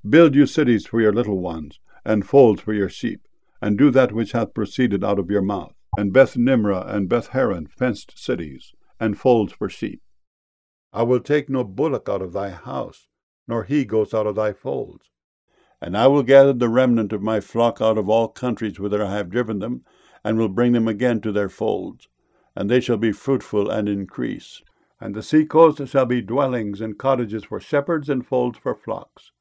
Build you cities for your little ones, and folds for your sheep, and do that which hath proceeded out of your mouth. And Beth Nimrah and Beth Haran fenced cities, and folds for sheep. I will take no bullock out of thy house, nor he goats out of thy folds. And I will gather the remnant of my flock out of all countries whither I have driven them, and will bring them again to their folds, and they shall be fruitful and increase. And the sea coast shall be dwellings and cottages for shepherds and folds for flocks.